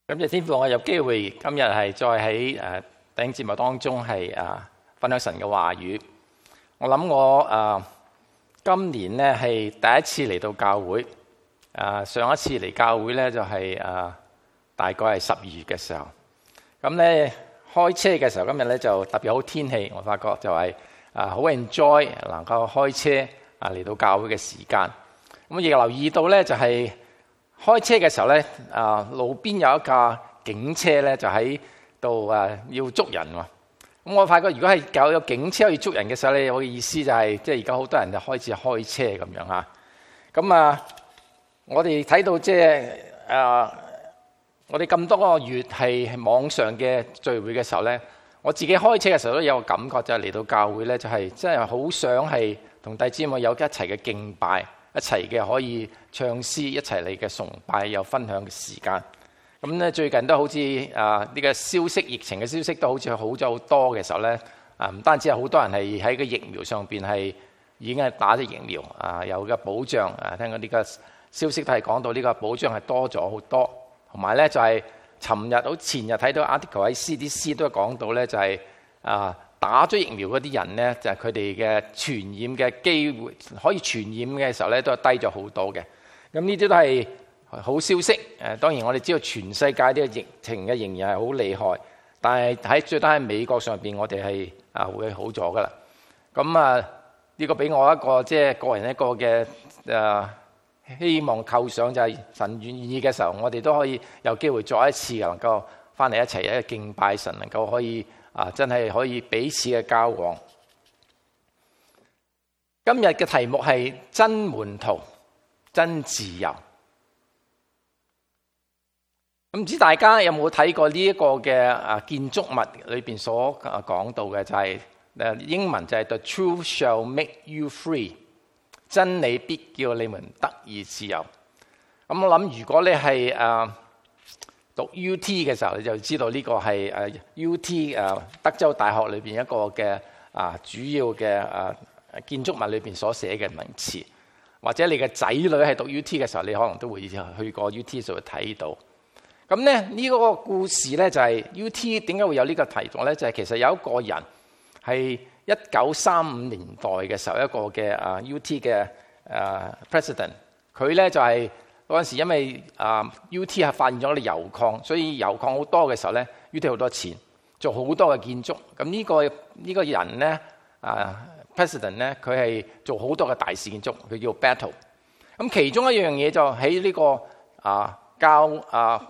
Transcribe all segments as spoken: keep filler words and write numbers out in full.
咁謝天父，我有機會今日係再喺誒弟兄節目當中係啊分享神嘅話語。我諗我啊今年咧係第一次嚟到教會，啊上一次嚟教會咧就係啊大概係十二月嘅時候。咁咧開車嘅時候，今日咧就特別好天氣，我發覺就係啊好 enjoy 能夠開車啊嚟到教會嘅時間。咁亦留意到咧就係、是。開車嘅時候咧，啊路邊有一架警車咧，就喺度啊要捉人喎。咁我發覺如果係搞有警車要捉人嘅時候咧，我嘅意思就係即係而家好多人就開始開車咁樣嚇。咁啊，我哋睇到即係啊，我哋咁多個月係網上嘅聚會嘅時候咧，我自己開車嘅時候都有個感覺，就係嚟到教會咧，就係真係好想係同弟兄姊妹有一齊嘅敬拜。一齊嘅可以唱詩，一齊嚟嘅崇拜，有分享嘅時間。咁咧最近都好似啊呢個消息，疫情嘅消息都好似好咗好多嘅時候咧，啊唔單止係好多人係喺個疫苗上邊係已經係打咗疫苗啊，有個保障啊。聽講呢個消息都係講到呢個保障係多咗好多，同埋咧就係尋日好前日睇到 article 喺 C D C 都講到咧就係啊。打咗疫苗嗰啲人咧，就係佢哋嘅傳染嘅機會，可以傳染嘅時候咧，都係低咗好多嘅。咁呢啲都係好消息。誒，當然我哋知道全世界呢個疫情嘅仍然係好厲害，但係喺最低喺美國上邊，我哋係啊會好咗噶啦。咁啊，呢個俾我一個即係個人一個嘅誒希望構想，就係神願意嘅時候，我哋都可以有機會再一次能夠翻嚟一齊一敬拜神，能夠可以。啊！真係可以彼此嘅交往。今日嘅題目係真門徒、真自由。咁唔知大家有冇睇過呢一個嘅啊建築物裏邊所啊講到嘅就係、是、誒英文就係 The truth shall make you free， 真理必叫你們得以自由。咁我諗如果你係誒。讀 U T 嘅時候，你就知道呢個係誒 U T 誒德州大學裏邊一個嘅啊主要嘅誒建築物裏邊所寫嘅名詞，或者你嘅仔女係讀 U T 嘅時候，你可能都會去過 U T 就會睇到。咁咧呢個故事咧就係 U T 點解會有呢個題目咧？就係、是、其實有一個人係一九三五年代嘅時候一個嘅啊 U T 嘅誒 president， 佢咧就係、是。嗰陣時，因為啊 U T 係發現咗啲油礦，所以油礦好多嘅時候咧 ，U T 好多錢，做好多嘅建築。咁呢、這個呢、這個人咧啊 President 咧，佢係做好多嘅大事建築，佢叫 Battle。咁其中一樣嘢就喺呢、這個啊教啊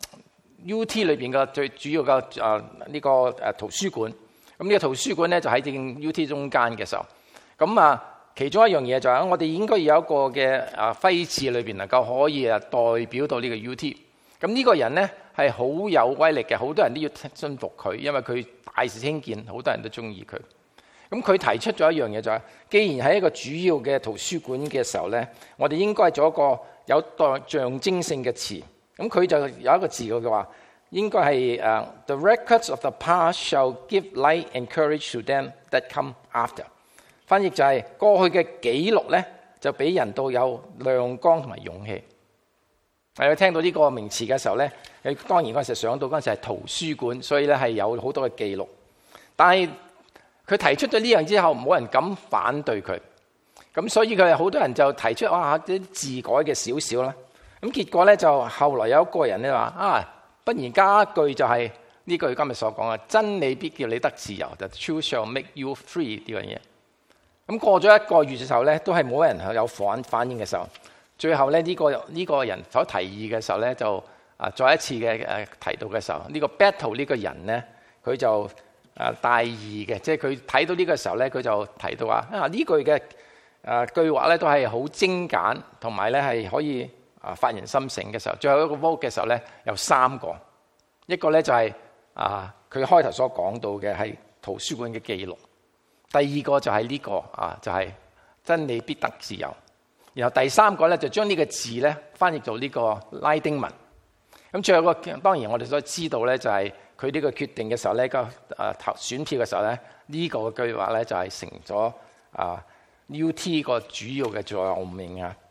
U T 裏邊嘅最主要嘅啊呢、這個誒圖書館。咁呢個圖書館咧就喺正 U T 中間嘅時候，咁啊。其中一樣嘢就係我哋應該有一個嘅啊徽誌裏邊能夠可以啊代表到呢個 U T。咁呢個人咧係好有威力嘅，好多人都要信服佢，因為佢大事興建，好多人都中意佢。咁佢提出咗一樣嘢就係，既然喺一個主要嘅圖書館嘅時候咧，我哋應該做一個有代象徵性嘅詞。咁佢就有一個字嘅話，應該係誒 The records of the past shall give light and courage to them that come after。翻譯就係過去嘅記錄咧，就俾人到有亮光同埋勇氣。係聽到呢個名詞嘅時候咧，你當然嗰陣時想到嗰陣時係圖書館，所以咧係有好多嘅記錄。但係佢提出咗呢樣之後，冇人敢反對佢。咁所以佢係好多人就提出哇啲字改嘅少少啦。咁結果咧就後來有一個人咧話啊，不如加一句就係呢句今日所講嘅真理必叫你得自由，就 truth shall make you free 呢樣嘢。咁過咗一個月嘅時候咧，都係冇人有反反應嘅時候，最後咧呢、這個呢、這個人所提議嘅時候咧，就啊再一次嘅誒提到嘅時候，呢、這個 Battle 呢個人咧，佢就啊大意嘅，即係佢睇到呢個時候咧，佢就提到話啊呢句嘅啊句話咧都係好精簡，同埋咧係可以啊發人心醒嘅時候。最後一個 vote 嘅時候咧，有三個，一個咧就係、是、啊佢開頭所講到嘅係圖書館嘅記錄。第二個就係呢、這個啊，就係、是、真理必得自由。然後第三個咧就將呢個字咧翻譯做呢個拉丁文。咁最後個當然我哋所知道咧就係佢呢個決定嘅時候咧個啊投選票嘅時候咧呢、這個句話咧就係成咗啊 U T 個主要嘅座右銘啊。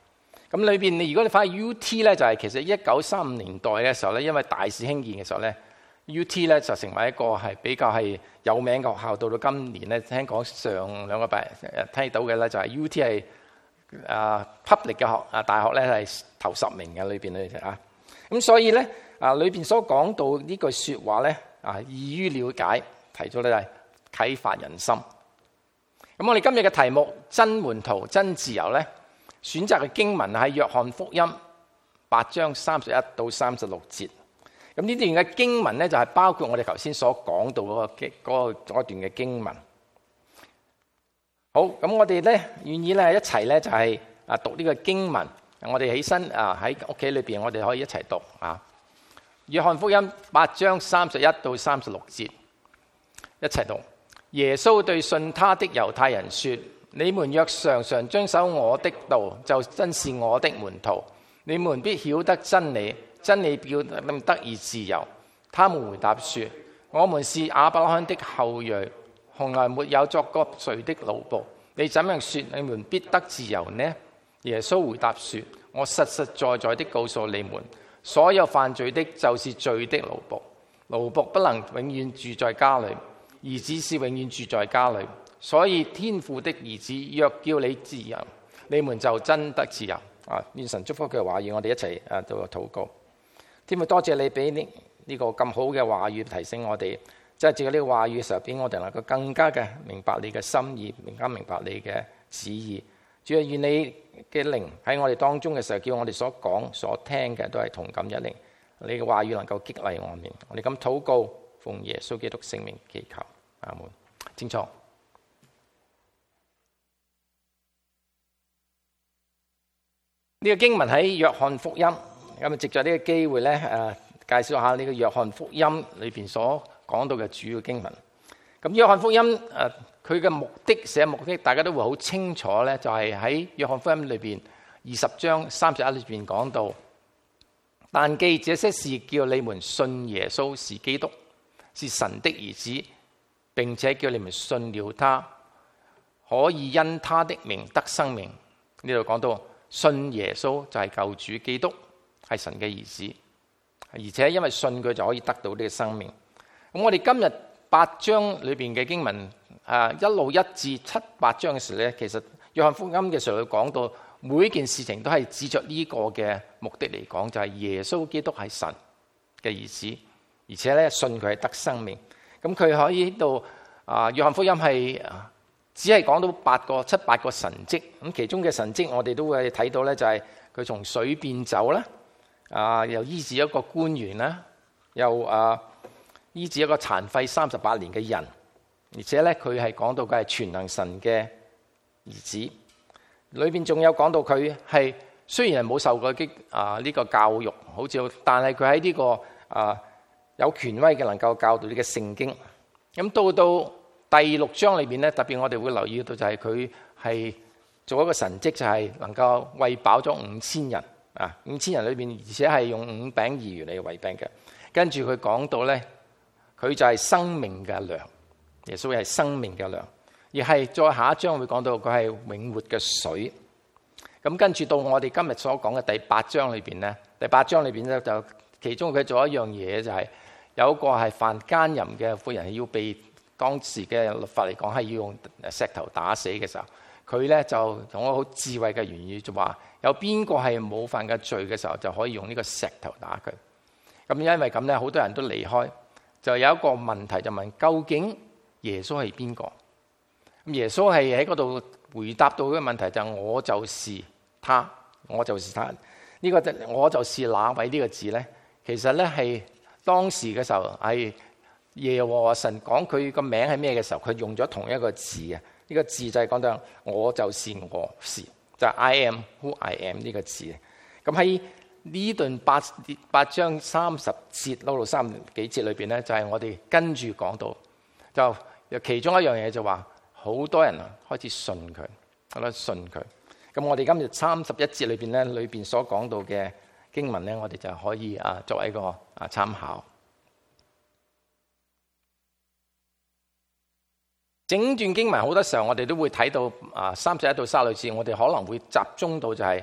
咁裏邊你如果你翻去 U T 咧，就係其實一九三五年代嘅時候咧，因為大肆興建嘅時候咧 ，U T 咧就成為一個係比較係有名嘅學校。到到今年咧，聽講上兩個拜聽到嘅咧就係 U T 係啊 public 嘅學啊大學咧係頭十名嘅裏邊咧啊。咁所以咧啊裏邊所講到呢句説話咧啊易於了解，提咗咧係啟發人心。咁我哋今日嘅題目真門徒真自由咧。選擇嘅經文係約翰福音八章三十一到三十六節。咁呢段嘅經文咧就係包括我哋頭先所講到嗰個經嗰個嗰段嘅經文。好，咁我哋咧願意咧一齊咧就係啊讀呢個經文。我哋起身啊喺屋企裏邊，我哋可以一齊讀啊。約翰福音八章三十一到三十六節，一齊讀。耶穌對信他的猶太人說：你們若常常遵守我的道，就真是我的門徒。你們必曉得真理，真理叫你們得以自由。他們回答說：我們是亞伯拉罕的後裔，從來沒有作過誰的奴僕。你怎樣說你們必得自由呢？耶穌回答說：我實實在在的告訴你們，所有犯罪的，就是罪的奴僕。奴僕不能永遠住在家裏，兒子是永遠住在家裏。所以天父的兒子若叫你自由，你們就真得自由。啊！願神祝福佢嘅話語，我哋一齊啊做禱告。天父，多謝你俾呢呢個咁好嘅話語提醒我哋，即係借呢個話語嘅時候，俾我哋能夠更加嘅明白你嘅心意，更加明白你嘅旨意。主啊，願你嘅靈喺我哋當中嘅時候，叫我哋所講所聽嘅都係同感一靈。你嘅話語能夠激勵我哋，我哋咁禱告，奉耶穌基督聖名祈求，阿門。清楚。呢個經文喺約翰福音，咁啊藉著呢個機會咧，誒介紹下呢個約翰福音裏邊所講到嘅主要經文。咁約翰福音誒佢嘅目的寫目的，大家都會好清楚咧，就係喺約翰福音裏邊二十章三十一裏邊講到，但記這些事叫你們信耶穌是基督，是神的兒子，並且叫你們信了他，可以因他的名得生命。呢度講到。信耶穌就係救主基督，係神嘅兒子，而且因為信佢就可以得到呢個生命。咁我哋今日八章裏邊嘅經文啊，一路一至七八章嘅時咧，其實約翰福音嘅時候佢講到每一件事情都係指着呢個嘅目的嚟講，就係、是、耶穌基督係神嘅兒子，而且咧信佢係得生命。咁佢可以到啊，約翰福音係。只係講到八個七八個神蹟，咁其中嘅神蹟我哋都會睇到咧，就係佢從水變酒啦，啊又醫治一個官員啦，又啊醫治一個殘廢三十八年嘅人，而且咧佢係講到佢係全能神嘅兒子，裏邊仲有講到佢係雖然係冇受過啲啊呢個教育，好似但係佢喺呢個啊有權威嘅能夠教導呢個聖經，咁到到。第六章裏邊咧，特別我哋會留意到就係佢係做一個神蹟，就係能夠餵飽咗五千人啊！五千人裏邊，而且係用五餅二魚嚟餵餅嘅。跟住佢講到咧，佢就係生命嘅糧，耶穌係生命嘅糧，而係再下一章會講到佢係永活嘅水。咁跟住到我哋今日所講嘅第八章裏邊咧，第八章裏邊咧就其中佢做一樣嘢，就係有一個係犯奸淫嘅婦人係要被。當時嘅律法嚟講係要用石頭打死嘅時候，佢咧就用一個好智慧嘅言語就話：有邊個係冇犯嘅罪嘅時候，就可以用呢個石頭打佢。咁因為咁咧，好多人都離開，就有一個問題就問：究竟耶穌係邊個？咁耶穌係喺嗰度回答到嘅問題就係：我就是他，我就是他。呢、這個我就是那位呢個字咧，其實咧係當時嘅時候係。耶和華神講佢個名係咩嘅時候，佢用咗同一個字啊！呢、這個字就係講到我就是我是，就係、是、I am who I am 呢個字。咁喺呢段八八章三十節到到三幾節裏邊咧，就係、是、我哋跟住講到，就其中一樣嘢就話，好多人啊開始信佢，好多信佢。咁我哋今日三十一節裏邊咧，裏邊所講到嘅經文咧，我哋就可以啊作為一個啊參考。整段經文好多時候我哋都會睇到啊三十一到三十六節，我哋可能會集中到就係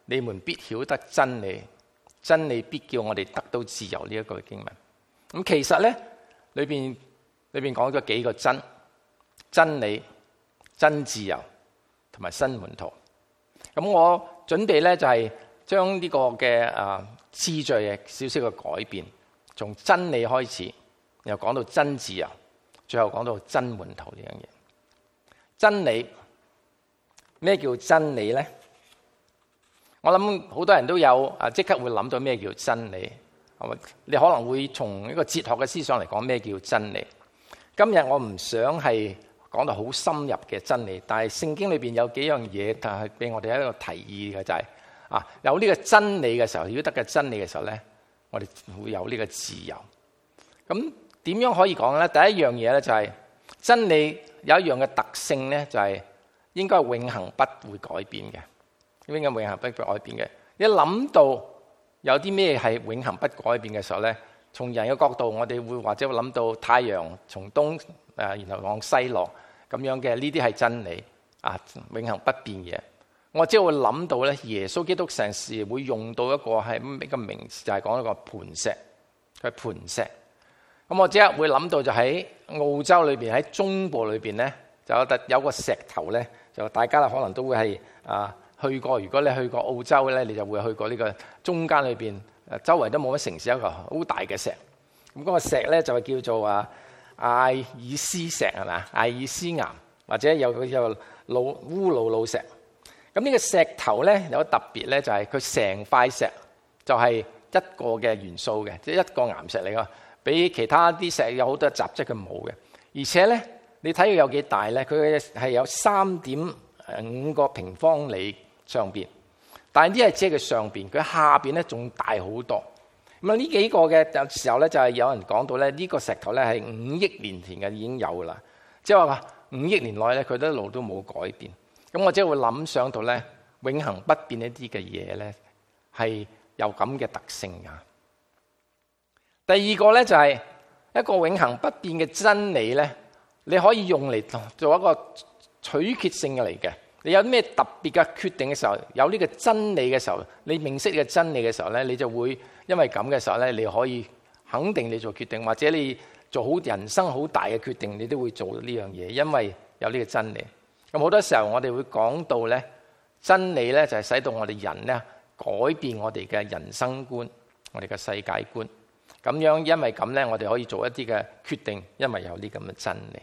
你們必曉得真理，真理必叫我哋得到自由。呢一句經文，咁其實咧裏邊裏邊講咗幾個真真理、真自由同埋新門徒。咁我準備咧就係將呢個嘅啊次序嘅少少嘅改變，從真理開始，又講到真自由，最後講到真門徒呢樣嘢。真理，咩叫真理咧？我諗好多人都有啊，即刻會諗到咩叫真理。你可能會從一個哲學嘅思想嚟講咩叫真理。今日我唔想係講到好深入嘅真理，但係聖經裏邊有幾樣嘢，但係俾我哋一個提議嘅就係、是、啊，有呢個真理嘅時候，如果得嘅真理嘅時候咧，我哋會有呢個自由。咁點樣可以講咧？第一樣嘢咧就係、是、真理有一樣嘅特性咧，就係、是、應該永恆不會改變嘅。應該永恆不會改變嘅。一諗到有啲咩係永恆不改變嘅時候咧，從人嘅角度，我哋會或者會諗到太陽從東誒，然後往西落咁樣嘅，呢啲係真理啊，永恆不變嘅。我只會諗到咧，耶穌基督成時會用到一個係一個名詞，就係、是、講一個磐石，佢係磐石。咁我即刻會諗到就喺澳洲裏邊，喺中部裏邊咧，就有得有個石頭咧，就大家可能都會係啊。去過，如果你去過澳洲咧，你就會去過呢個中間裏邊，誒周圍都冇乜城市，有一個好大嘅石。咁、那、嗰個石咧就係叫做啊艾爾斯石係咪？艾爾斯岩或者有個叫魯烏魯魯石。咁呢個石頭咧有個特別咧，就係佢成塊石就係一個嘅元素嘅，即係一個岩石嚟㗎。比其他啲石有好多雜質佢冇嘅。而且咧，你睇佢有幾大咧？佢係有三點五個平方里。上邊，但係呢係只係佢上邊，佢下邊咧仲大好多。咁啊呢幾個嘅時候咧，就係有人講到咧，呢個石頭咧係五億年前嘅已經有啦，即係話五億年內咧佢都一路都冇改變。咁我即係會諗想到咧，永恆不變一啲嘅嘢咧係有咁嘅特性噶。第二個咧就係一個永恆不變嘅真理咧，你可以用嚟做一個取決性嘅嚟嘅。你有啲咩特別嘅決定嘅時候，有呢個真理嘅時候，你明晰呢個真理嘅時候咧，你就會因為咁嘅時候咧，你可以肯定你做決定，或者你做好人生好大嘅決定，你都會做呢樣嘢，因為有呢個真理。咁好多時候我哋會講到咧，真理咧就係使到我哋人咧改變我哋嘅人生觀，我哋嘅世界觀。咁樣因為咁咧，我哋可以做一啲嘅決定，因為有呢咁嘅真理。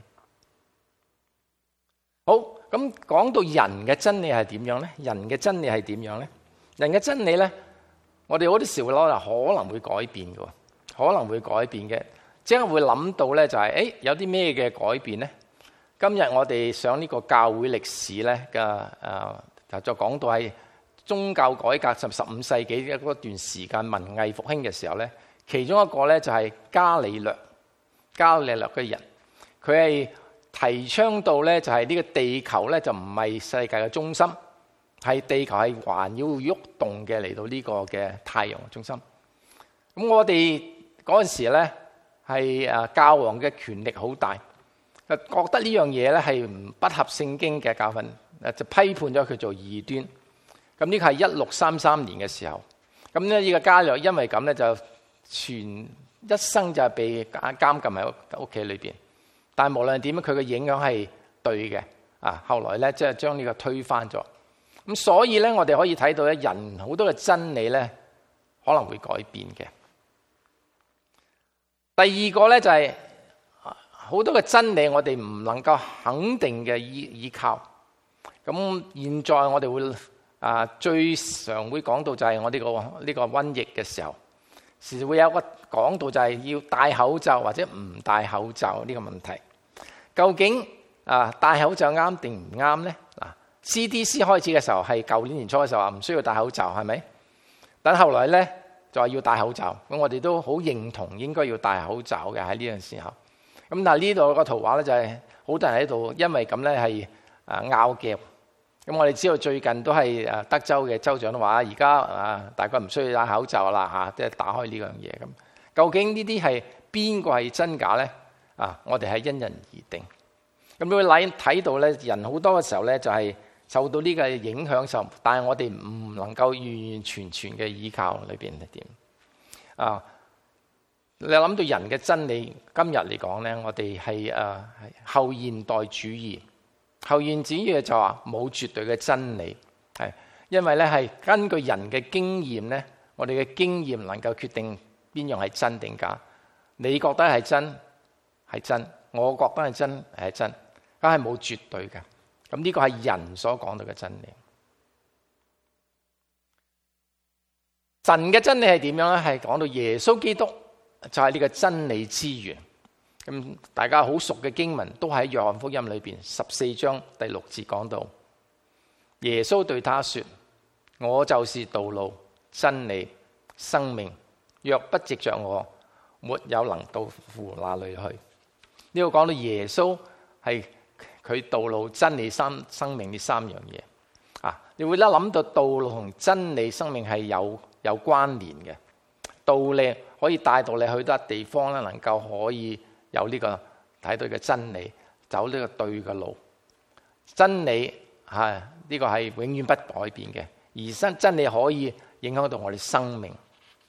好，咁講到人嘅真理係點樣咧？人嘅真理係點樣咧？人嘅真理咧，我哋好多時會攞嚟可能會改變嘅，可能會改變嘅，即係會諗到咧就係、是，誒有啲咩嘅改變咧？今日我哋上呢個教會歷史咧嘅誒，就講到係宗教改革十十五世紀嘅嗰段時間文藝復興嘅時候咧，其中一個咧就係伽利略，伽利略嘅人，佢係提倡到咧就係呢個地球咧就唔係世界嘅中心，係地球係環繞喐動嘅嚟到呢個嘅太陽嘅中心。咁我哋嗰陣時咧係誒教皇嘅權力好大，覺得呢樣嘢咧係唔不合聖經嘅教訓，誒就批判咗佢做異端。咁呢個係一六三三年嘅時候，咁咧呢個伽利略因為咁咧就全一生就係被監禁喺屋企裏邊。但係無論點樣，佢嘅影響係對嘅啊。後來咧，即係將呢個推翻咗。咁所以咧，我哋可以睇到咧，人好多嘅真理咧可能會改變嘅。第二個咧就係、是、好多嘅真理，我哋唔能夠肯定嘅依依靠。咁現在我哋會啊最常會講到就係我呢、這個呢、這個瘟疫嘅時候，時會有個講到就係要戴口罩或者唔戴口罩呢個問題。究竟啊戴口罩啱定唔啱咧？嗱 ，C D C 開始嘅時候係舊年年初嘅時候話唔需要戴口罩，係咪？但後來咧就話要戴口罩，咁我哋都好認同應該要戴口罩嘅喺呢陣時候。咁但係呢度個圖畫咧就係好多人喺度，因為咁咧係啊拗撬。咁我哋知道最近都係誒德州嘅州長都話而家啊大概唔需要戴口罩啦嚇，即係打開呢樣嘢咁。究竟呢啲係邊個係真假咧？啊，我哋係因人而定。咁你會睇睇到咧，人好多嘅時候咧就係受到呢個影響時候，但係我哋唔能夠完完全全嘅依靠裏邊係點啊？你諗到人嘅真理，今日嚟講咧，我哋係誒後現代主義。後現代主義就話冇絕對嘅真理，係因為咧係根據人嘅經驗咧，我哋嘅經驗能夠決定邊樣係真定假。你覺得係真係真，我覺得係真係真，梗係冇絕對嘅。咁呢個係人所講到嘅真理。神嘅真理係點樣咧？係講到耶穌基督就係呢個真理之源。咁大家好熟嘅經文都喺約翰福音裏邊十四章第六節講到，耶穌對他說：我就是道路、真理、生命，若不藉着我，沒有能到父那裏去。呢個講到耶穌係佢道路、真理、生生命呢三樣嘢啊！你會咧諗到道路同真理、生命係有有關聯嘅。道理可以帶到你去得地方咧，能夠可以有呢個睇到嘅真理，走呢個對嘅路。真理係呢個係永遠不改變嘅，而真真理可以影響到我哋生命。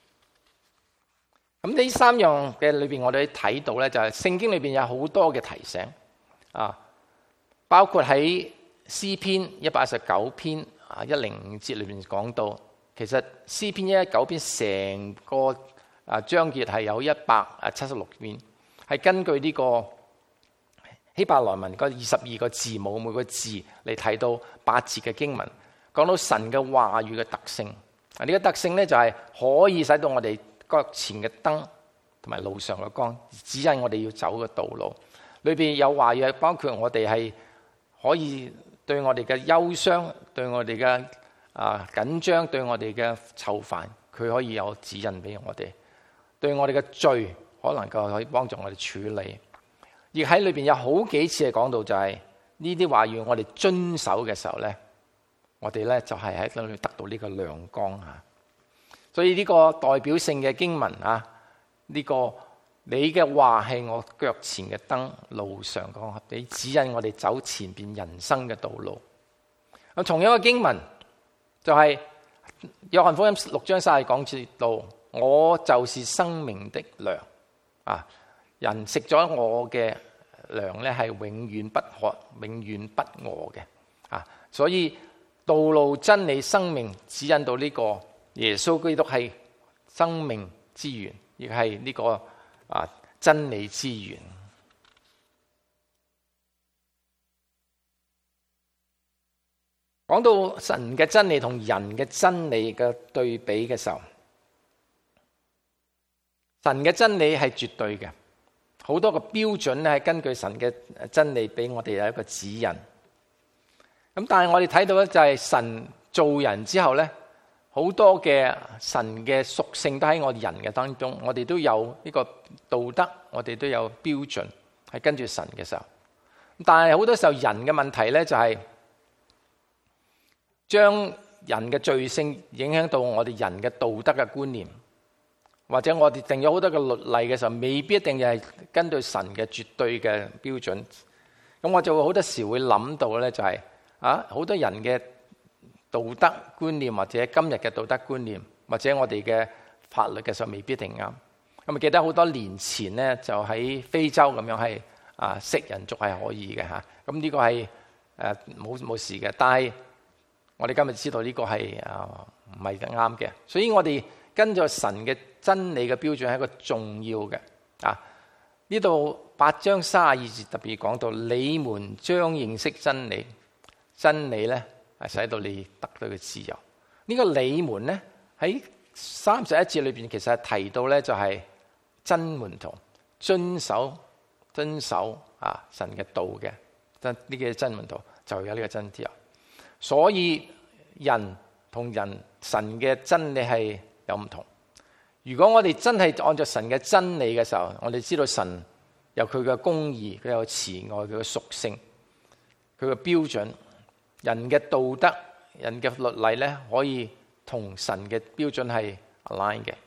咁呢三樣嘅裏邊，我哋睇到咧，就係聖經裏邊有好多嘅提醒啊，包括喺詩篇一百一十九篇啊一零五節裏邊講到。其實詩篇一一九篇成個啊章節係有一百啊七十六篇，係根據呢個希伯來文嗰二十二個字母每個字嚟睇到八節嘅經文，講到神嘅話語嘅特性。啊，呢個特性咧就係可以使到我哋腳前嘅燈同埋路上嘅光，指引我哋要走嘅道路。裏邊有話語，包括我哋係可以對我哋嘅憂傷，對我哋嘅啊緊張，對我哋嘅愁煩，佢可以有指引俾我哋。對我哋嘅罪，可能夠可以幫助我哋處理。而喺裏邊有好幾次係講到就係呢啲話語，我哋遵守嘅時候咧，我哋咧就係喺裏面得到呢個亮光啊。所以呢個代表性嘅經文啊，呢、這個你嘅話係我腳前嘅燈，路上光，你指引我哋走前邊人生嘅道路。咁同樣嘅經文就係約翰福音六章三十講到，我就是生命的糧啊！人食咗我嘅糧咧，係永遠不渴、永遠不餓嘅啊！所以道路、真理、生命指引到呢個耶穌基督係生命之源，亦係呢個啊真理之源。講到神嘅真理同人嘅真理嘅對比嘅時候，神嘅真理係絕對嘅，好多個標準咧係根據神嘅真理俾我哋有一個指引。咁但係我哋睇到咧，就係神造人之後咧，好多嘅神嘅屬性都喺我哋人嘅當中，我哋都有呢個道德，我哋都有標準係跟住神嘅時候。但係好多時候人嘅問題咧就係將人嘅罪性影響到我哋人嘅道德嘅觀念。或者我哋定咗好多嘅律例嘅時候，未必一定係根據神嘅絕對嘅標準。咁我就會好多時會諗到咧，就係啊，好多人嘅道德觀念，或者今日嘅道德觀念，或者我哋嘅法律嘅時候，未必一定啱。咁啊，記得好多年前咧，就喺非洲咁樣係啊，食人族係可以嘅嚇。咁呢個係誒冇冇事嘅。但係我哋今日知道呢個係啊唔係啱嘅，所以我哋跟住神嘅真理嘅標準係一個重要嘅啊！呢度八章三十二節特別講到，你們將認識真理，真理咧係使到你得到嘅自由。呢、這個你們咧喺三十一節裏邊，其實係提到咧就係真門徒遵守遵守啊神嘅道嘅真呢個真門徒就有呢個真自由。所以人同人神嘅真理係有唔同。如果我哋真係按照神嘅真理嘅時候，我哋知道神有佢嘅公義，佢有慈愛，佢嘅屬性，佢嘅標準，人嘅道德，人嘅律例咧，可以同神嘅標準係 align 嘅。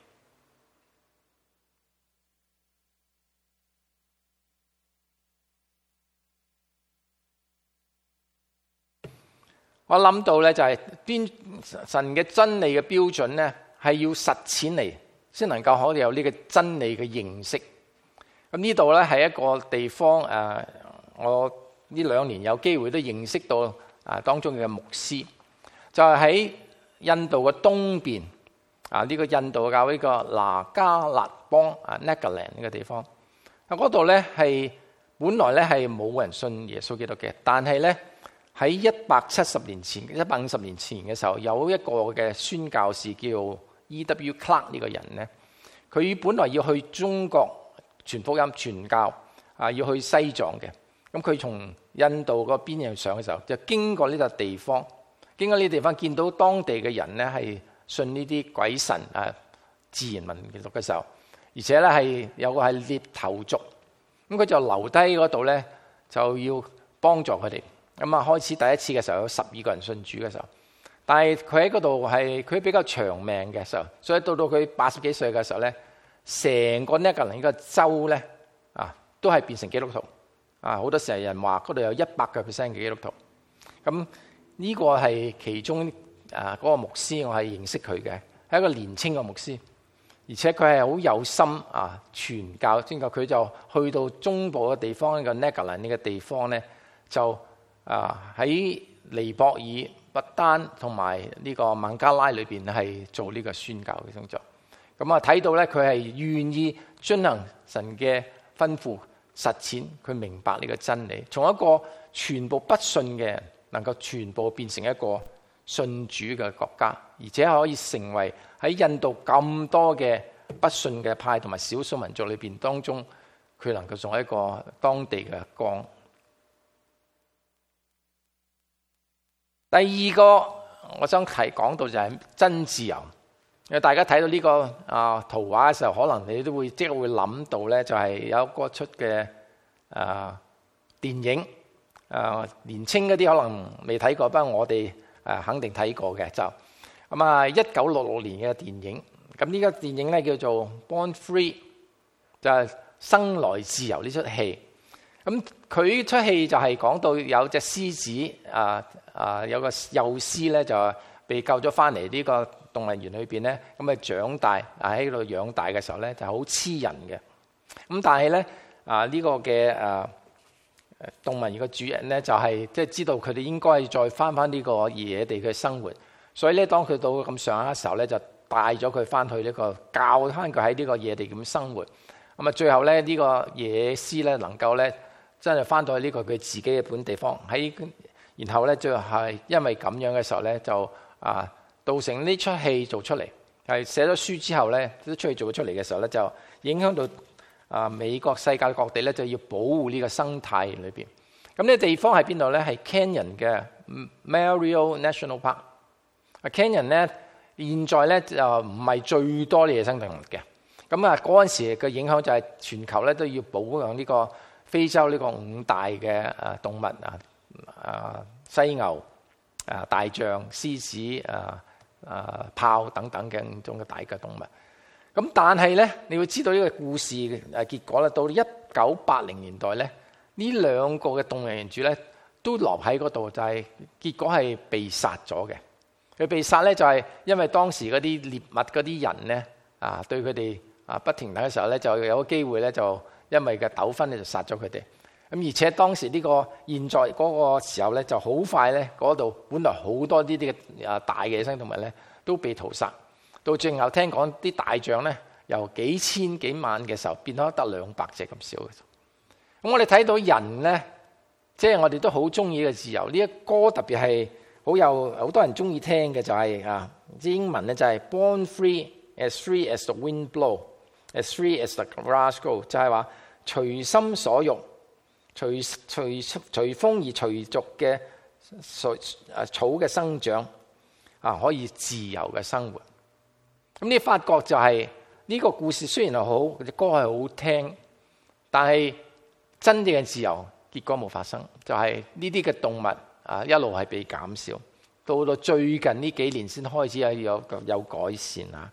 我諗到咧就係邊神嘅真理嘅標準咧，係要實踐嚟先能夠可以有呢個真理嘅認識。咁呢度咧係一個地方誒，我呢兩年有機會都認識到啊當中嘅牧師，就係喺印度嘅東邊啊，呢個印度嘅教會個那加勒邦啊 Nagaland 呢個地方。啊嗰度咧係本來咧係冇人信耶穌基督嘅，但係咧喺一百七十年前、一百五十年前嘅時候，有一個嘅宣教士叫 E W Clark 呢個人咧，佢本來要去中國傳福音、傳教啊，要去西藏嘅。咁佢從印度嗰邊上上嘅時候，就經過呢個地方，經過呢個地方見到當地嘅人咧係信呢啲鬼神啊、自然民族嘅時候，而且咧係有個係獵頭族，咁佢就留低嗰度咧，就要幫助佢哋。咁啊，開始第一次嘅時候有十二個人信主嘅時候，但係佢喺嗰度係佢比較長命嘅時候，所以到到佢八十幾歲嘅時候咧，成個呢個呢個州咧啊，都係變成基督徒啊！好多時候人話嗰度有一百個 percent 嘅基督徒。咁呢個係其中啊嗰個牧師，我係認識佢嘅，係一個年青嘅牧師，而且佢係好有心啊傳教。之後佢就去到中部嘅地方，呢個 Nagaland 呢個地方咧就。啊！喺尼泊爾、不丹同埋呢個孟加拉裏邊係做呢個宣教嘅工作。咁啊，睇到咧佢係願意遵行神嘅吩咐，實踐佢明白呢個真理，從一個全部不信嘅人，能夠全部變成一個信主嘅國家，而且可以成為喺印度咁多嘅不信嘅派同埋少數民族裏邊當中，佢能夠做一個當地嘅光。第二個我想提講到就係真自由。因為大家睇到呢個啊圖畫嘅時候，可能你都會即係會諗到咧，就係有嗰出嘅啊電影啊，年青嗰啲可能未睇過，不過我哋啊肯定睇過嘅就咁啊，一九六六年嘅電影。咁呢個電影咧叫做《Born Free》，就係生來自由呢出戲。咁佢出戲就係講到有隻獅子啊啊，有個幼獅咧就被救咗翻嚟呢個動物園裏邊咧，咁啊長大啊喺度養大嘅時候咧就好黐人嘅。咁但係咧啊呢個嘅啊動物園嘅主人咧就係即係知道佢哋應該再翻翻呢個野地嘅生活，所以咧當佢到咁上下嘅時候咧就帶咗佢翻去呢個教翻佢喺呢個野地咁生活。咁啊最後咧呢個野獅咧能夠咧真係翻到去呢個佢自己嘅本地方喺，然後咧就係因為咁樣嘅時候咧就啊造成呢出戲做出嚟，係寫咗書之後咧都出去做咗出嚟嘅時候咧就影響到啊美國世界各地咧就要保護呢個生態裏邊。咁呢個地方喺邊度咧？係 Canyon 嘅 Mariel National Park。啊 Canyon 咧現在咧就唔係最多嘅野生動物嘅。咁啊嗰陣時嘅影響就係全球咧都要保護呢個非洲呢個五大嘅啊動物啊啊犀牛啊大象獅子啊啊豹等等嘅五種嘅大嘅動物。咁但係咧你要知道呢個故事嘅誒結果咧，到一九八零年代咧呢兩個嘅動物園主咧都留喺嗰度，就係結果係被殺咗嘅。佢被殺咧就係因為當時嗰啲獵物嗰啲人咧啊對佢哋啊不停睇嘅時候咧就有個機會咧就因為嘅糾紛咧就殺咗佢哋。咁而且當時呢個現在嗰個時候咧就好快咧嗰度本來好多呢啲嘅啊大嘅野生動物咧都被屠殺，到最後聽講啲大象咧由幾千幾萬嘅時候變咗得兩百隻咁少嘅。咁我哋睇到人咧，即係我哋都好中意嘅自由。呢一歌特別係好有好多人中意聽嘅就係啊，英文咧就係 Born free as free as the wind blow，as free as the grass grow， 就係話隨心所欲。隨隨隨風而隨俗嘅草嘅生長啊，可以自由嘅生活。咁你發覺就係呢個故事雖然係好，隻歌係好聽，但係真正嘅自由結果冇發生，就係呢啲嘅動物啊一路係被減少，到到最近呢幾年先開始有有有改善啊。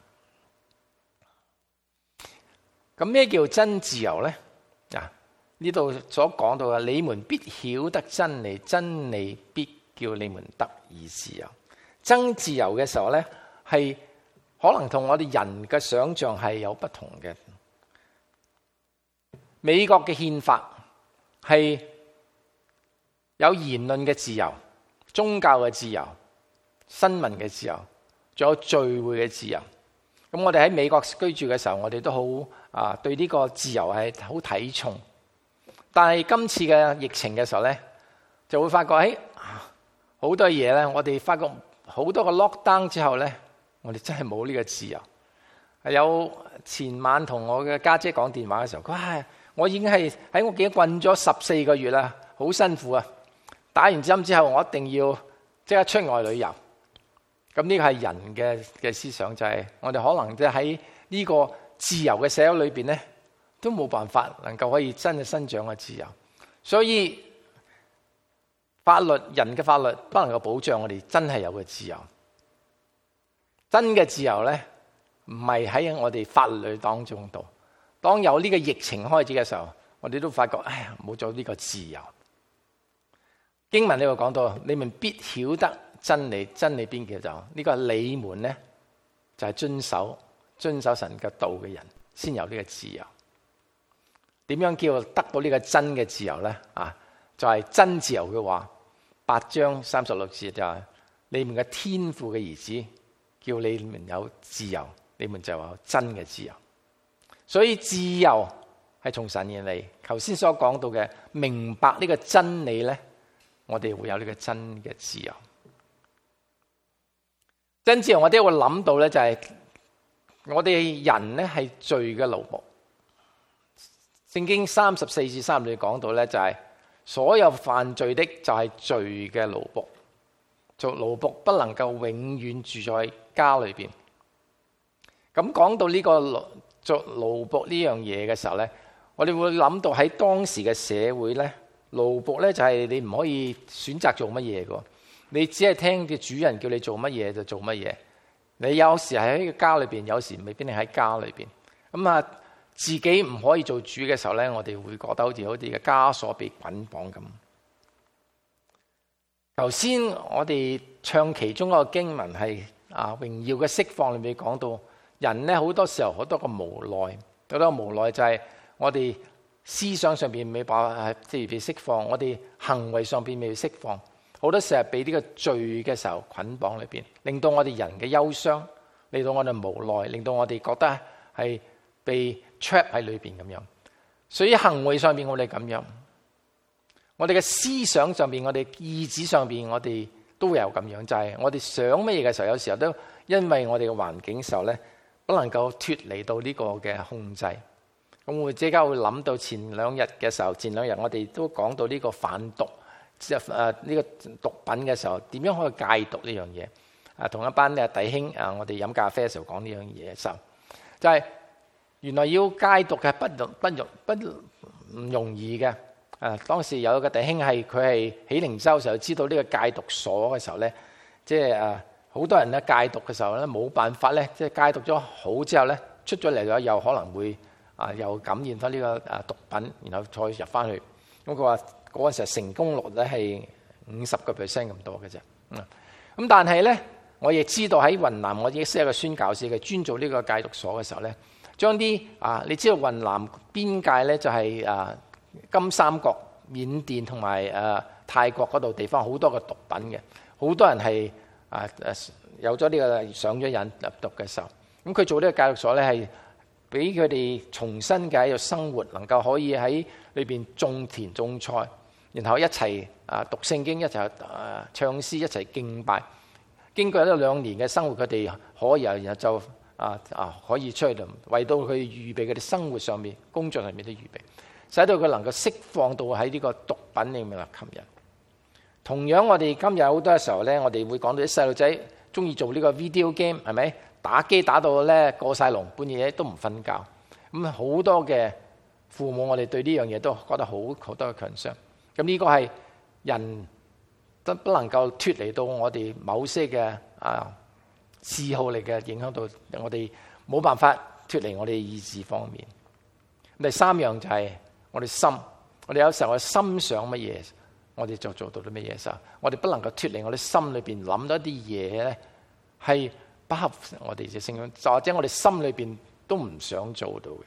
咁咩叫真自由咧？啊？呢度所講到嘅，你們必曉得真理，真理必叫你們得以自由。爭自由嘅時候咧，係可能同我哋人嘅想象係有不同嘅。美國嘅憲法係有言論嘅自由、宗教嘅自由、新聞嘅自由，仲有聚會嘅自由。咁我哋喺美國居住嘅時候，我哋都好啊，對呢個自由係好睇重。但係今次嘅疫情嘅時候咧，就會發覺喺好多嘢咧，我哋發覺好多個 lockdown 之後咧，我哋真係冇呢個自由。有前晚同我嘅家姐講電話嘅時候，佢話：我已經係喺屋企困咗十四個月啦，好辛苦啊！打完針之後，我一定要即刻出外旅遊。咁呢個係人嘅嘅思想，就係我哋可能即係喺呢個自由嘅社會裏邊咧，都冇辦法能夠可以真係伸張嘅自由。所以法律，人嘅法律不能夠保障我哋真係有嘅自由。真嘅自由咧，唔係喺我哋法律當中度。當有呢個疫情開始嘅時候，我哋都發覺，哎呀，冇咗呢個自由。經文呢度講到，你們必曉得真理，真理邊叫做呢個你們咧，就係遵守遵守神嘅道嘅人，先有呢個自由。點樣叫得到呢個真嘅自由咧？啊，就係真自由嘅話，八章三十六節就係你們嘅天父嘅兒子，叫你們有自由，你們就有真嘅自由。所以自由係從神而嚟。頭先所講到嘅明白呢個真理咧，我哋會有呢個真嘅自由。真自由我哋會諗到咧，就係我哋人咧係罪嘅奴僕。聖經三十四至三十五講到咧，就係所有犯罪的就係罪嘅奴僕。做奴僕不能夠永遠住在家裏邊。咁講到呢個做奴僕呢樣嘢嘅時候咧，我哋會諗到喺當時嘅社會咧，奴僕咧就係你唔可以選擇做乜嘢嘅，你只係聽嘅主人叫你做乜嘢就做乜嘢。你有時係喺家裏邊，有時未必你喺家裏邊。咁啊，自己唔可以做主嘅時候咧，我哋會覺得好似好似嘅枷鎖被捆綁咁。頭先我哋唱其中一個經文係啊榮耀嘅釋放裏面講到，人咧好多時候好多個無奈，好多個無奈就係我哋思想上邊未辦法即係被釋放，我哋行為上邊未釋放，好多時候俾呢個罪嘅時候捆綁裏邊，令到我哋人嘅憂傷，令到我哋無奈，令到我哋覺得係被 trap 喺裏邊咁樣。所以行為上邊我哋咁樣。我哋嘅思想上邊，我哋意志上邊，我哋都會有咁樣，就係、是、我哋想乜嘢嘅時候，有時候都因為我哋嘅環境時候咧，不能夠脫離到呢個嘅控制。咁我即刻會諗到前兩日嘅時候，前兩日我哋都講到呢個販毒，即係誒呢個毒品嘅時候，點樣可以戒毒呢樣嘢？啊，同一班嘅弟兄啊，我哋飲咖啡嘅時候講呢樣嘢嘅時候，就係、是、原來要戒毒嘅不容不容不唔容易嘅。啊！當時有一個弟兄係佢係喜靈洲嘅時候，知道呢個戒毒所嘅時候咧，即係啊好多人咧戒毒嘅時候咧冇辦法咧，即係戒毒咗好之後咧出咗嚟咗又可能會啊又感染翻呢個啊毒品，然後再入翻去。咁佢話嗰陣時成功率咧係五十個 percent 咁多嘅啫。嗯，咁但係咧，我亦知道喺雲南，我亦識一個宣教士嘅專做呢個戒毒所嘅時候咧，將啲啊你知道雲南邊界咧就係、是、啊。金三角、緬甸同埋誒泰國嗰度地方好多個毒品嘅，好多人係啊誒有咗呢個上咗癮入毒嘅時候，咁佢做呢個戒毒所咧係俾佢哋重新嘅一個生活，能夠可以喺裏邊種田種菜，然後一齊啊讀聖經，一齊啊唱詩，一齊敬拜。經過一兩年嘅生活，佢哋可以然後就啊啊可以出去為到佢預備佢哋生活上面、工作上面都預備。使到佢能夠釋放到喺呢個毒品裏面嚟吸引。同樣我哋今日好多嘅時候咧，我哋會講到啲細路仔中意做呢個 video game， 係咪？打機打到咧過晒龍，半夜都唔瞓覺。咁好多嘅父母，我哋對呢樣嘢都覺得好好多嘅強傷。咁呢個係人都不能夠脫離到我哋某些嘅啊嗜好嚟嘅影響到我哋，冇辦法脫離我哋意志方面。第三樣就係、是。我哋心，我哋有時候我心想乜嘢我哋就做到啲乜嘢時候，我哋不能夠脫離我哋心裏邊諗到一啲嘢咧，係不合我哋嘅聖經，或者我哋心裏邊都唔想做到嘅。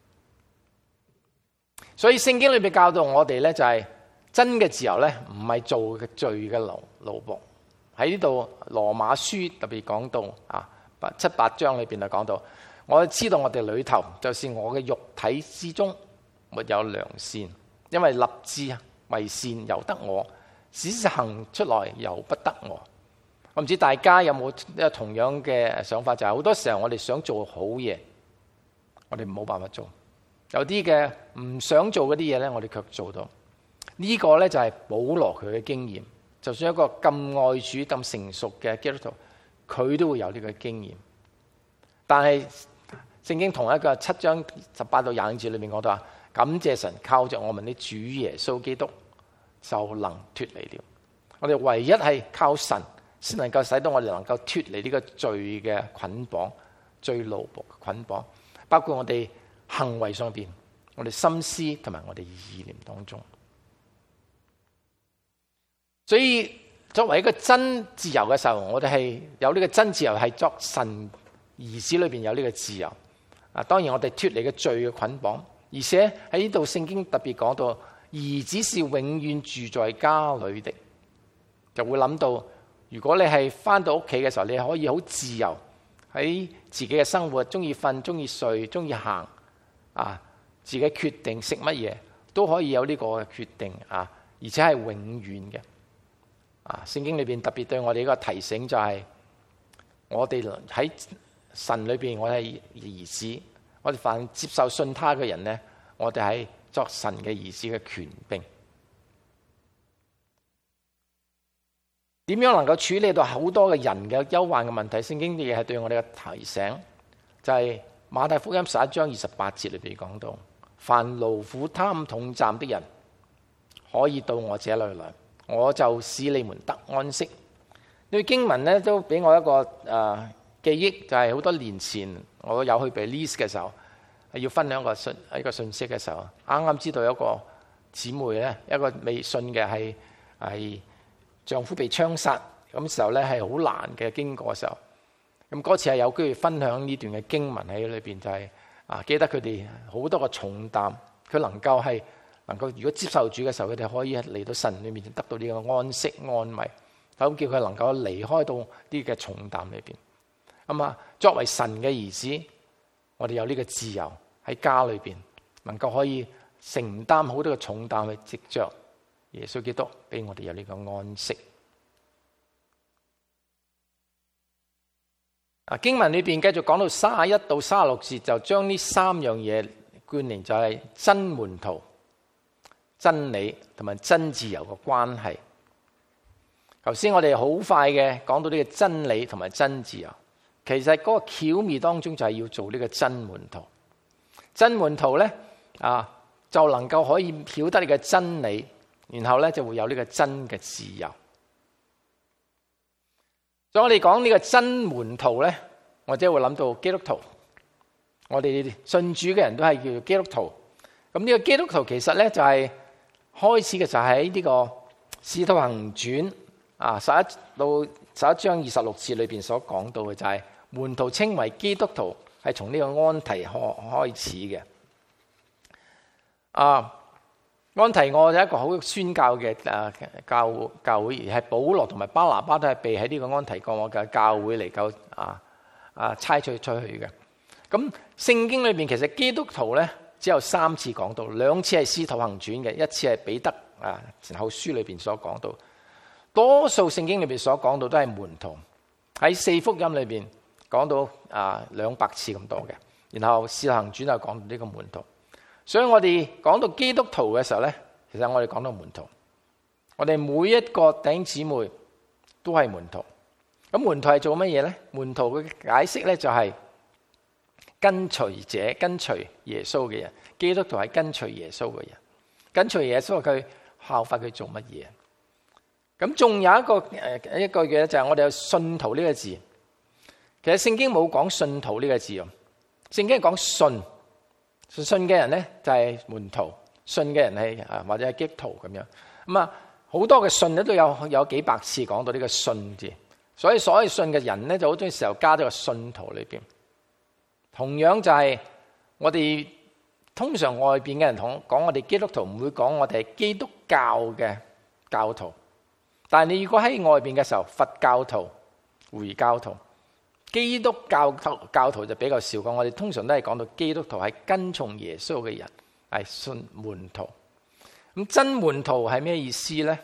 所以聖經裏邊教導我哋咧，就係真嘅自由咧，唔係做嘅罪嘅奴奴僕。喺呢度羅馬書特別講到啊，七八章裏邊就講到，我知道我哋裏頭就是我嘅肉體之中沒有良善，因為立志為善由得我，只是行出來由不得我。我唔知大家有冇同樣嘅想法，就係好多時候我哋想做好嘢，我哋冇辦法做；有啲嘅唔想做嗰啲嘢咧，我哋卻做到。呢個咧就係保羅佢嘅經驗。就算一個咁愛主、咁成熟嘅基督徒，佢都會有呢個經驗。但係聖經同一個七章十八到廿五節裏面講到話，感謝神，靠着我們的主耶穌基督就能脫離了。我哋唯一係靠神先能夠使到我哋能夠脫離呢個罪嘅捆綁、罪奴僕嘅捆綁，包括我哋行為上邊、我哋心思同埋我哋意念當中。所以作為一個真自由嘅時候，我哋係有呢個真自由，係作神兒子裏邊有呢個自由。啊，當然我哋脫離嘅罪嘅捆綁，而且喺呢度聖經特別講到，兒子是永遠住在家裏的，就會諗到，如果你係翻到屋企嘅時候，你可以好自由喺自己嘅生活，中意瞓、中意睡、中意行，啊，自己決定食乜嘢都可以有呢個決定啊，而且係永遠嘅。啊！聖經裏邊特別對我哋一個提醒就係，我哋喺神裏邊，我係兒子，我哋凡接受信他嘅人呢，我哋係作神嘅兒子嘅權柄。點樣能夠處理到好多嘅人嘅憂患嘅問題？聖經亦係對我哋嘅提醒，就係馬太福音十一章二十八節裏邊講到，凡勞苦擔重擔的人，可以到我這裏來，我就使你們得安息。呢句經文咧都俾我一個誒、呃、記憶，就係、是、好多年前我有去 Belize 嘅時候，係要分享一個信一個信息嘅時候，啱啱知道有一個姊妹咧，一個未信嘅係係丈夫被槍殺，咁時候咧係好難嘅經過嘅時候，咁嗰次係有機會分享呢段嘅經文喺裏邊，就係、是、啊記得佢哋好多個重擔，佢能夠係。能夠如果接受主嘅時候，佢哋可以嚟到神裏面得到呢個安息安慰，咁叫佢能夠離開到呢個重擔裏邊。咁啊，作為神嘅兒子，我哋有呢個自由喺家裏邊，能夠可以承擔好多嘅重擔，去藉着耶穌基督俾我哋有呢個安息。啊，經文裏邊繼續講到三十一到三十六節，就將呢三樣嘢貫連，就係真門徒、真理同埋真自由嘅關係。頭先我哋好快嘅講到呢個真理同埋真自由，其實嗰個巧妙當中就係要做呢個真門徒。真門徒咧啊，就能夠可以曉得你嘅真理，然後咧就會有呢個真嘅自由。所以我哋講呢個真門徒咧，我只會諗到基督徒。我哋信主嘅人都係叫做基督徒。咁呢個基督徒其實咧就係、是。開始嘅就喺呢個《使徒行傳》啊十一到十一章二十六節裏邊所講到嘅，就係門徒稱為基督徒係從呢個安提阿開始嘅。啊，安提阿有一個好宣教嘅誒教教會，而係保羅同埋巴拿巴都係被喺呢個安提阿嘅教會嚟夠啊啊差出出去嘅。咁聖經裏邊其實基督徒咧，只有三次講到，兩次係《使徒行傳》嘅，一次係彼得啊前後書裏邊所講到。多數聖經裏邊所講到都係門徒，喺四福音裏邊講到啊兩百次咁多嘅。然後《使徒行傳》就講到呢個門徒。所以我哋講到基督徒嘅時候咧，其實我哋講到門徒，我哋每一個弟兄姊妹都係門徒。咁門徒係做乜嘢咧？門徒嘅解釋咧就係、是。跟隨者，跟隨耶穌嘅人，基督徒係跟隨耶穌嘅人，跟隨耶穌佢效法佢做乜嘢？咁仲有一個誒一個嘅就係我哋有信徒呢個字。其實聖經冇講信徒呢個字，聖經係講信，信嘅人咧就係門徒，信嘅人係啊或者係基督徒咁樣。咁啊好多嘅信咧都有有幾百次講到呢個信字，所以所謂信嘅人咧就好多時候加咗個信徒裏邊。同樣就係我哋通常外邊嘅人同講我哋基督徒，唔會講我哋係基督教嘅教徒。但係你如果喺外邊嘅時候，佛教徒、回教徒、基督教教徒就比較少講。我哋通常都係講到基督徒係跟從耶穌嘅人，係信門徒。咁真門徒係咩意思呢？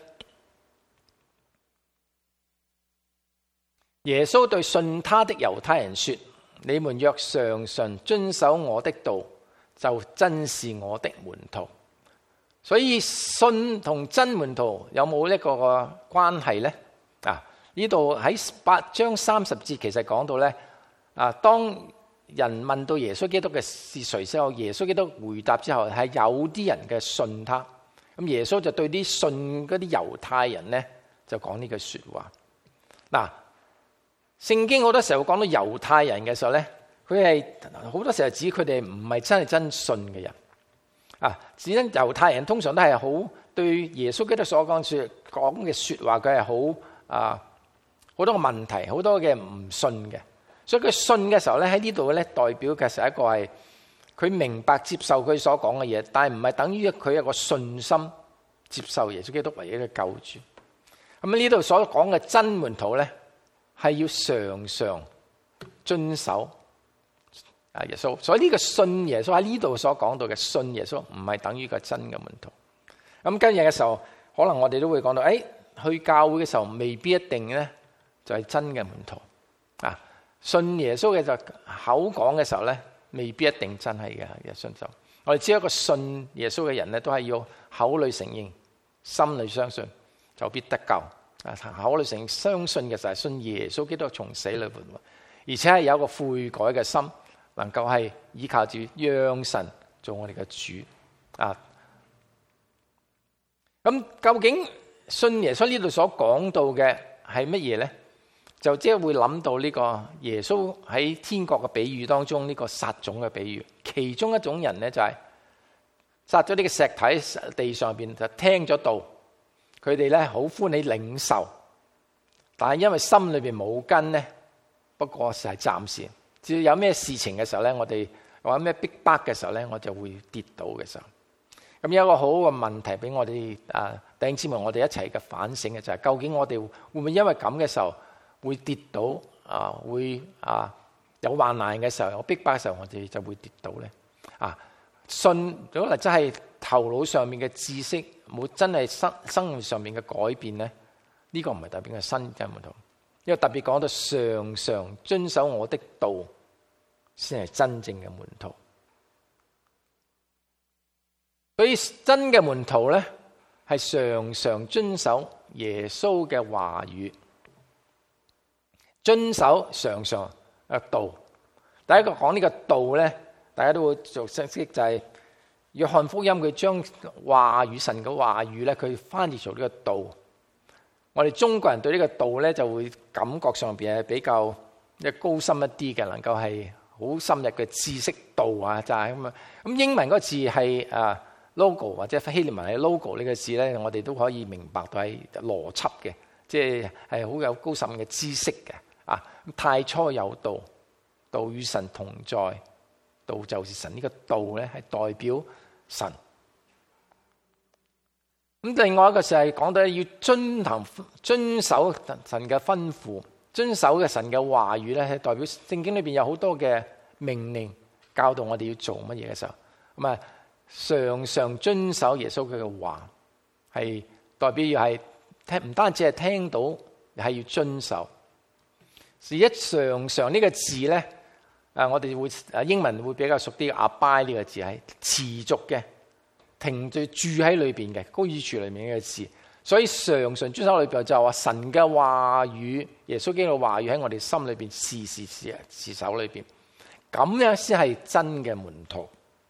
耶穌對信他的猶太人說：你們若常常遵守我的道，就真是我的門徒。所以信同真門徒有冇一個個關係呢？啊，呢度喺八章三十節其實講到呢，啊，當人問到耶穌基督嘅是誰之後，耶穌基督回答之後係有啲人嘅信他。咁耶穌就對啲信嗰啲猶太人呢，就講呢句說話。嗱，聖經好多時候講到猶太人嘅時候呢，佢係好多時候指佢哋唔係真係真信嘅人。啊，指因猶太人通常都係好對耶穌基督所講說講嘅說話，佢係好啊好多個問題，好多嘅唔信嘅。所以佢信嘅時候咧，喺呢度咧代表嘅係一個係佢明白接受佢所講嘅嘢，但係唔係等於佢有個信心接受耶穌基督為一個救主。咁呢度所講嘅真門徒咧，係要常常遵守啊耶穌。所以呢個信耶穌喺呢度所講到嘅信耶穌，唔係等於個真嘅門徒。咁今日嘅時候，可能我哋都會講到，誒、哎，去教會嘅時候未必一定咧就係真嘅門徒啊。信耶穌嘅就口講嘅時候咧，未必一定真係嘅嘅信就。我哋知一個信耶穌嘅人咧，都係要口裏承認，心裏相信，就必得救。啊，口裏承認相信嘅就係信耶穌基督從死裏活，而且係有一個悔改嘅心，能夠係依靠住讓神做我哋嘅主啊。咁究竟信耶穌呢度所講到嘅係乜嘢咧？就即係會諗到呢個耶穌喺天國嘅比喻當中，呢個撒種嘅比喻，其中一種人咧就係撒咗呢個石體喺地上邊，就聽咗道，佢哋咧好歡喜領受，但係因為心裏邊冇根咧，不過係暫時，只要有咩事情嘅時候咧，我哋或者咩逼迫嘅時候咧，我就會跌倒嘅時候。咁有一個好嘅問題俾我哋啊弟兄姊妹，我哋一齊嘅反省嘅就係、是，究竟我哋會唔會因為咁嘅時候會跌倒啊？會啊有患難嘅時候，有逼迫嘅時候，我哋就會跌倒咧。啊，信如果真係頭腦上面嘅知識冇真係生生活上面嘅改變咧，呢、這個唔係代表嘅新嘅門徒。因為特別講到常常遵守我的道，先係真正嘅門徒。所以真嘅門徒咧，係常常遵守耶穌嘅話語，遵守常常嘅道。第一個講呢個道咧，大家都會做識識就係約翰福音，佢將話語神嘅話語咧，佢翻譯做呢個道。我哋中國人對呢個道咧，就會感覺上邊係比較即高深一啲嘅，能夠係好深入嘅知識道啊，就係咁啊。咁英文嗰個字係啊。logo 或者希臘文係 logo 呢個字咧，我哋都可以明白到係邏輯嘅，即係係好有高深嘅知識嘅啊。太初有道，道與神同在，道就是神。呢個道咧係代表神。咁另外一個就係講到要遵行遵守神嘅吩咐，遵守嘅神嘅話語咧，係代表聖經裏邊有好多嘅命令教導我哋要做乜嘢嘅時候，咁啊。常常遵守耶穌佢嘅話，係代表要係聽，唔單止係聽到，係要遵守。而一常常呢個字咧，誒，我哋會誒英文會比較熟啲，abide呢個字係持續嘅，停住住喺裏邊嘅，居住裏面嘅字。所以常常遵守裏邊就話神嘅話語，耶穌基督嘅話語喺我哋心裏邊時時時持守裏邊，咁樣先係真嘅門徒。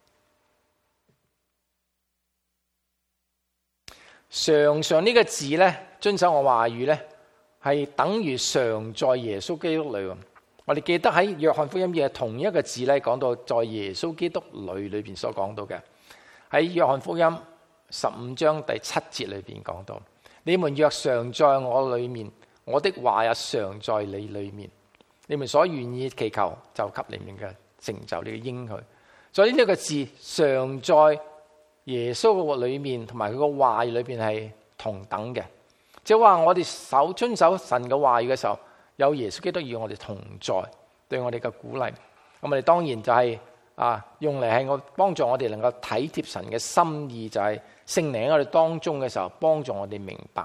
常常呢個字咧，遵守我話語咧，係等於常在耶穌基督裏。我哋記得喺約翰福音嘅同一個字咧，講到在耶穌基督裏裏邊所講到嘅，喺約翰福音十五章第七節裏邊講到， 你們若常在我裏面，我的話也常在你裏面，你們所願意祈求就給你們嘅成就，呢個應許。所以呢個字常在耶穌嘅裏面，同埋佢個話語裏邊係同等嘅，即係話我哋守遵守神嘅話語嘅時候，有耶穌基督與我哋同在，對我哋嘅鼓勵。咁我哋當然就係、是、啊，用嚟係我幫助我哋能夠體貼神嘅心意，就係聖靈喺我哋當中嘅時候，幫助我哋明白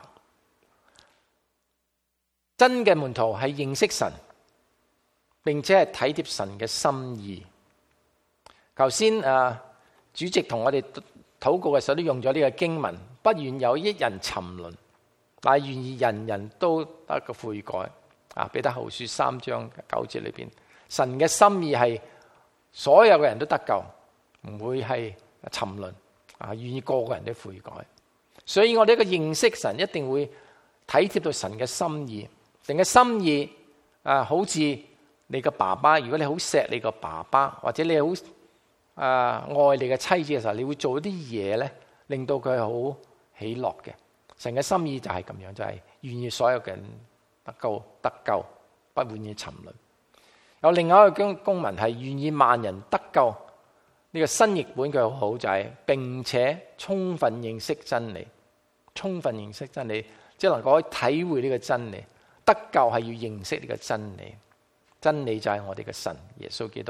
真嘅門徒係認識神，並且係體貼神嘅心意。頭先啊，主席同我哋禱告嘅時候都用咗呢個經文，不願有一人沉淪，但係願意人人都得個悔改。啊，彼得後書三章九節裏邊，神嘅心意係所有嘅人都得救，唔會係沉淪。啊，願意個個人都悔改。所以我哋一個認識神，一定會體貼到神嘅心意。神嘅心意啊，好似你個爸爸，如果你好錫你個爸爸，或者你好啊愛你嘅妻子嘅時候，你會做啲嘢咧，令到佢好喜樂嘅。神嘅心意就係咁樣，就係、是、願意所有嘅人得救，得救，不願意沉淪。有另外一個公文係願意萬人得救。呢、這個新譯本佢好好，就係、是、並且充分認識真理，充分認識真理，即係能夠體會呢個真理。得救係要認識呢個真理，真理就係我哋嘅神耶穌基督。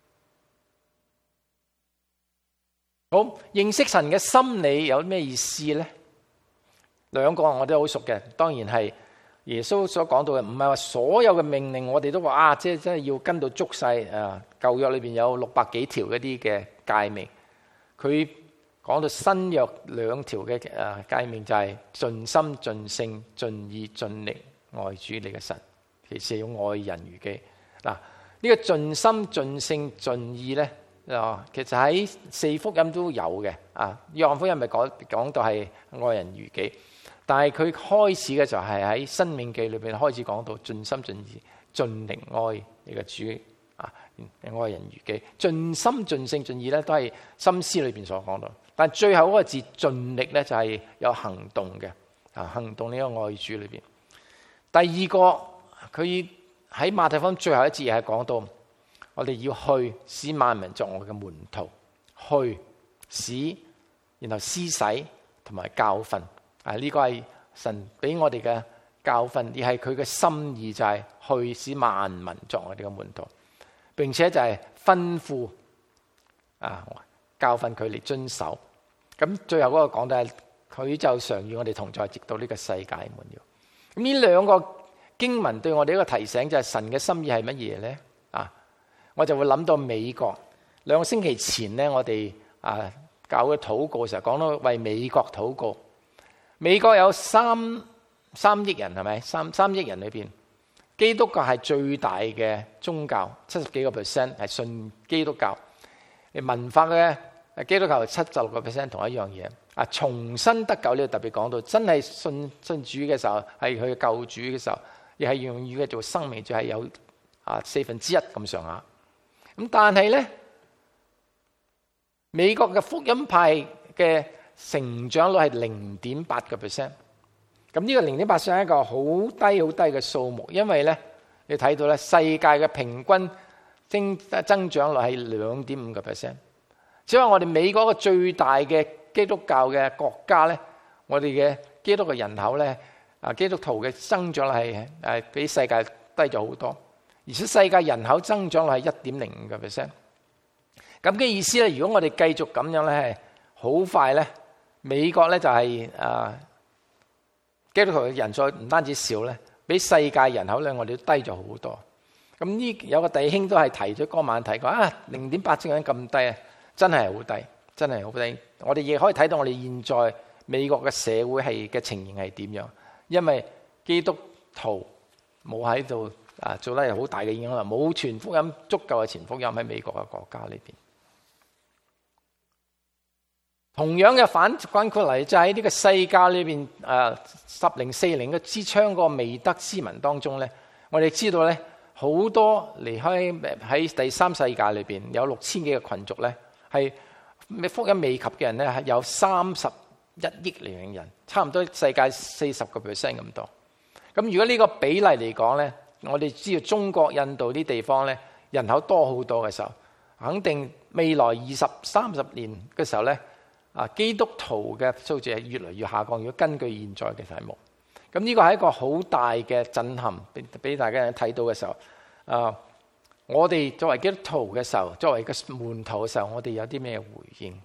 好，認識神嘅心理有咩意思呢？兩個我都好熟嘅，當然係耶穌所講到嘅，唔係話所有嘅命令我哋都話啊，即係真係要跟到足晒啊。舊約裏邊有六百幾條嗰啲嘅誡命，佢講到新約兩條嘅誒誡命就係盡心盡性盡意盡力愛主你嘅神，其實要愛人如己。嗱，呢個盡心盡性盡意咧，啊，其實喺四福音都有嘅。啊，約翰福音咪講講到係愛人如己，但係佢開始嘅就係喺申命記裏邊開始講到盡心盡意盡力愛你嘅主啊，愛人如己。盡心盡性盡意咧，都係心思裏邊所講到，但係最後嗰個字盡力咧就係有行動嘅啊，行動呢個愛主裏邊。第二個佢喺馬太福音最後一節係講到，我哋要去使萬民作我嘅門徒，去使然後施洗同埋教訓啊，呢、這個係神俾我哋嘅教訓，而係佢嘅心意就係去使萬民作我哋嘅門徒，並且就係吩咐啊教訓佢嚟遵守。咁最後嗰個講到係佢就常與我哋同在，直到呢個世界滿了。咁呢兩個經文對我哋一個提醒，就係神嘅心意係乜嘢呢？啊，我就會諗到美國兩個星期前呢，我哋啊教會禱告嘅時候講到為美國禱告。美國有三三億人係咪？三三億人裏邊，基督教係最大嘅宗教，七十幾個 percent 係信基督教。文化嘅基督教係七十六個 percent 同一樣嘢。啊！重新得救呢個特別講到，真係信信主嘅時候，係佢嘅救主嘅時候，亦係用於嘅做生命，就係有啊四分之一咁上下。咁但係咧，美國嘅福音派嘅成長率係零點八個 percent。咁呢個零點八算係一個好低好低嘅數目，因為咧你睇到咧世界嘅平均增增長率係兩點五個 percent。只係話我哋美國個最大嘅基督教嘅國家咧，我哋嘅基督嘅人口咧，啊基督徒嘅增長率係誒比世界低咗好多，而且世界人口增長率係一點零五個 percent。咁嘅意思咧，如果我哋繼續咁樣咧，係好快咧，美國咧就係誒基督徒嘅人數唔單止少咧，比世界人口咧我哋都低咗好多。咁呢有個弟兄都係提咗嗰晚提過啊，零點八正咁低啊，真係好低，真係好低。我哋亦可以睇到我哋現在美國嘅社會係嘅情形係點樣，因為基督徒冇喺度啊做得有好大嘅影響力，冇傳福音足夠嘅傳福音喺美國嘅國家裏邊。同樣嘅反觀過嚟，就喺呢個世界裏邊誒十零四零嘅支槍個未得之民當中咧，我哋知道咧好多離開喺第三世界裏邊有六千幾個群族咧係。福音未及嘅人咧，係有三十一億零零人，差唔多世界四十個 percent 咁多。咁如果呢個比例嚟講咧，我哋知道中國、印度啲地方咧人口多好多嘅時候，肯定未來二十三十年嘅時候咧，啊基督徒嘅數字係越嚟越下降。如果根據現在嘅題目，咁呢個係一個好大嘅震撼，俾俾大家睇到嘅時候，啊我哋作為基督徒嘅時候，作為個門徒嘅時候，我哋有啲咩回應？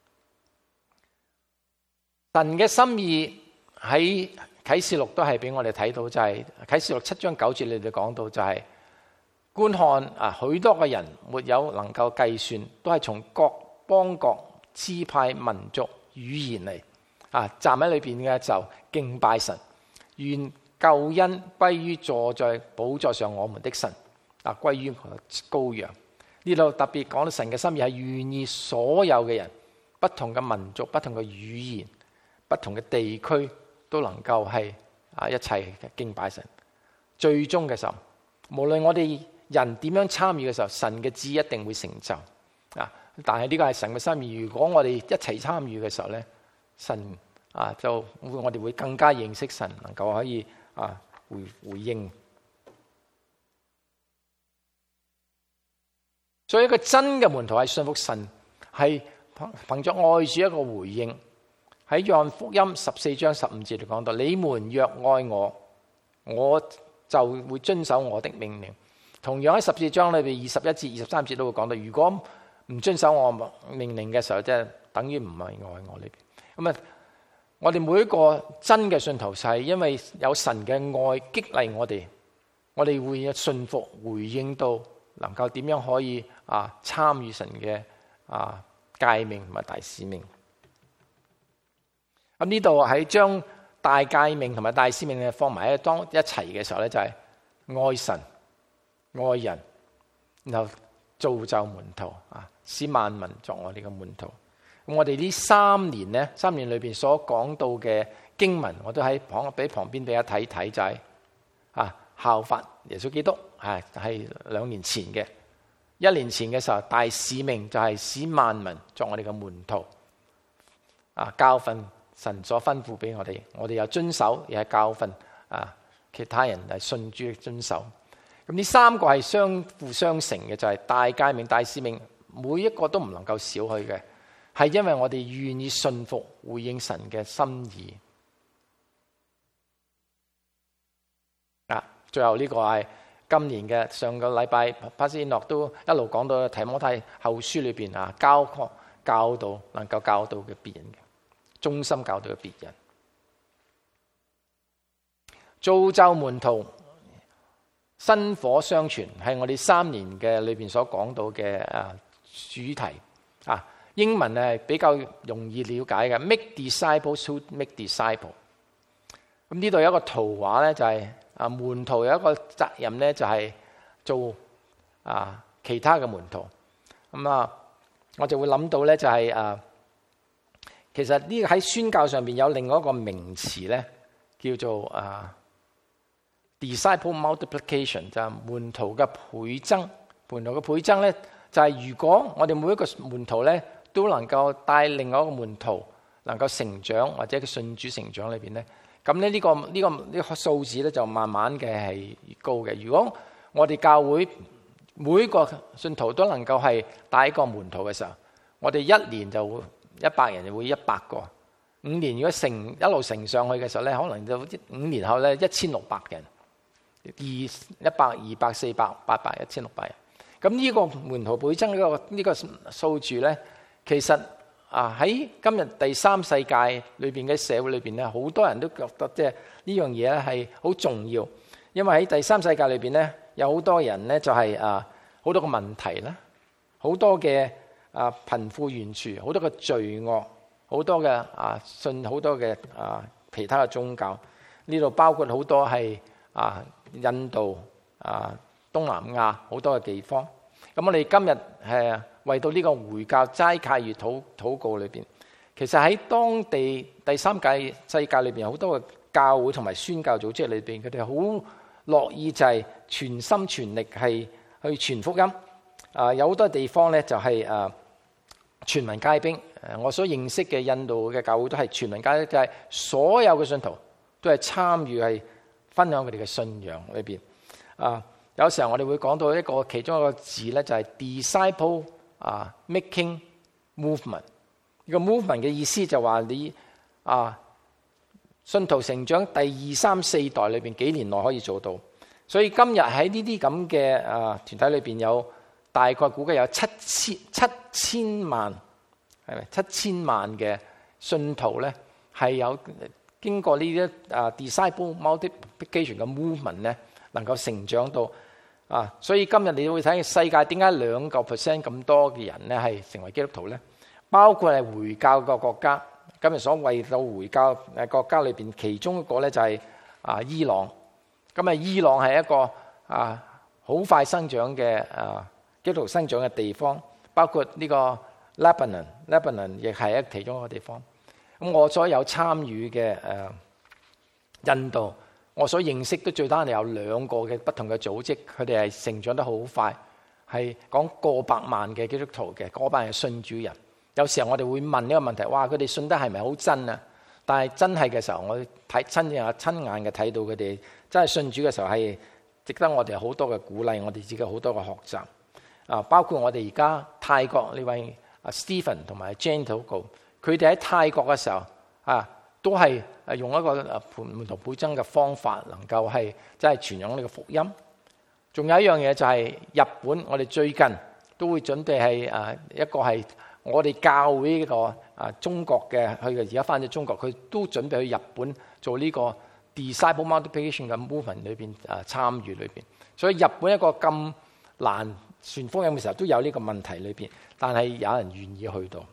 神嘅心意喺啟示錄都係俾我哋睇到，就係啟示錄七章九節，你哋講到就係、是、觀看啊，許多嘅人沒有能夠計算，都係從各邦國支派民族語言嚟啊，站喺裏邊嘅就敬拜神，願救恩歸於坐在寶座上我們的神啊，歸於羔羊。呢度特別講到神嘅心意係願意所有嘅人，不同嘅民族、不同嘅語言、不同嘅地區都能夠係啊一齊敬拜神。最終嘅時候，無論我哋人點樣參與嘅時候，神嘅旨意一定會成就啊！但係呢個係神嘅心意。如果我哋一齊參與嘅時候咧，神啊就會我哋會更加認識神，能夠可以啊回回應。所以一個真嘅門徒係信服神，係憑着愛主一個回應。喺約翰福音十四章十五節就講到：你們若愛我，我就會遵守我的命令。同樣喺十四章裏邊二十一至二十三節都會講到，如果唔遵守我命令嘅時候，即係等於唔係愛我呢邊。咁啊，我哋每一個真嘅信徒就係因為有神嘅愛激勵我哋，我哋會有信服回應到，能夠點樣可以啊參與神嘅啊誡命同埋大使命。咁呢度喺將大誡命同埋大使命嘅放埋喺當一齊嘅時候咧，就係愛神、愛人，然後造就門徒啊，使萬民作我哋嘅門徒。咁我哋呢三年咧，三年裏邊所講到嘅經文，我都喺旁俾旁邊俾大家睇睇，就係啊效法耶穌基督，係係兩年前嘅。一年前嘅時候，大使命就係使萬民作我哋嘅門徒啊，教訓神所吩咐俾我哋，我哋又遵守，又係教訓啊其他人係信主遵守。咁呢三個係相輔相成嘅，就係、是、大誡命、大使命，每一個都唔能夠少去嘅，係因為我哋願意信服回應神嘅心意。啊，最後呢個係今年嘅上個禮拜，巴斯諾都一路講到提摩太後書裏邊啊，教學教導能夠教導嘅別人嘅，忠心教導嘅別人，造就門徒，薪火相傳，係我哋三年嘅裏邊所講到嘅啊主題啊。英文係比較容易了解嘅 ，make disciples who make disciples。咁呢度有一個圖畫咧，就係、是、啊門徒有一個責任咧，就係做啊其他嘅門徒。咁啊，我就會諗到咧，就係、是、啊，其實呢喺宣教上邊有另外一個名詞咧，叫做啊。disciple multiplication 就係門徒嘅倍增，門徒嘅倍增咧就係如果我哋每一個門徒咧都能夠帶另外一個門徒能夠成長或者佢信主成長裏邊咧，咁咧呢個呢、呢個呢、呢個數字咧就慢慢嘅係越高嘅。如果我哋教會每一個信徒都能夠係帶一個門徒嘅時候，我哋一年就會一百人就會一百個，五年如果成一路乘上去嘅時候咧，可能就五年後咧一千六百人。二一百、二百、四百、八百、一千六百人，咁呢個門徒倍增呢個呢個數字咧，其實啊喺今日第三世界裏邊嘅社會裏邊咧，好多人都覺得即係呢樣嘢咧係好重要，因為喺第三世界裏邊咧，有好多人咧就係啊好多個問題啦，好多嘅啊貧富懸殊，好多嘅罪惡，好多嘅啊信好多嘅啊其他嘅宗教，呢度包括好多係啊。印度啊、東南亞好多嘅地方，咁我哋今日係為到呢個回教齋戒月禱禱告裏邊，其實喺當地第三界世界裏邊好多嘅教會同埋宣教組織裏邊，佢哋好樂意就係全心全力係去傳福音。啊，有好多地方咧就係啊全民皆兵。誒，我所認識嘅印度嘅教會都係全民皆兵，就係所有嘅信徒都係參與係分享佢哋嘅信仰裏邊。啊，有時候我哋會講到一個其中一個字咧，就係 disciple 啊 making movement。呢個 movement 嘅意思就話你啊信徒成長第二三四代裏邊幾年內可以做到。所以今日喺呢啲咁嘅啊團體裏邊有大概估計有七千七千萬。係咪七千萬嘅信徒咧？係有經過呢啲啊 disciple multiplication 嘅 movement 咧，能夠成長到啊！所以今日你會睇世界點解兩個 percent 咁多嘅人咧係成為基督徒咧？包括係回教嘅國家。今日所謂到回教誒國家裏邊，其中一個咧就係啊伊朗。咁啊，伊朗係一個啊好快生長嘅啊基督徒生長嘅地方，包括呢個。Lebanon，Lebanon Lebanon 亦係一其中一個地方。咁我所有參與嘅誒印度，我所認識都最單係有兩個嘅不同嘅組織，佢哋係成長得好快，係講過百萬嘅基督徒嘅，過百萬嘅信主人。有時候我哋會問呢個問題：哇，佢哋信得係咪好真啊？但係真係嘅時候，我睇親眼親眼嘅睇到佢哋真係信主嘅時候，係值得我哋好多嘅鼓勵，我哋自己好多嘅學習啊！包括我哋而家泰國呢位。啊 Stephen 同埋 Jane 禱告，佢哋喺泰國嘅時候啊，都係誒用一個誒門徒倍增嘅方法，能夠係真係傳揚呢個福音。仲有一樣嘢就係日本，我哋最近都會準備係誒一個係我哋教會呢個啊中國嘅，佢而家翻咗中國，佢都準備去日本做呢個 disciple multiplication 嘅 movement 裏邊誒參與裏邊。所以日本一個咁難傳福音嘅時候，都有呢個問題裏邊。但係有人願意去到，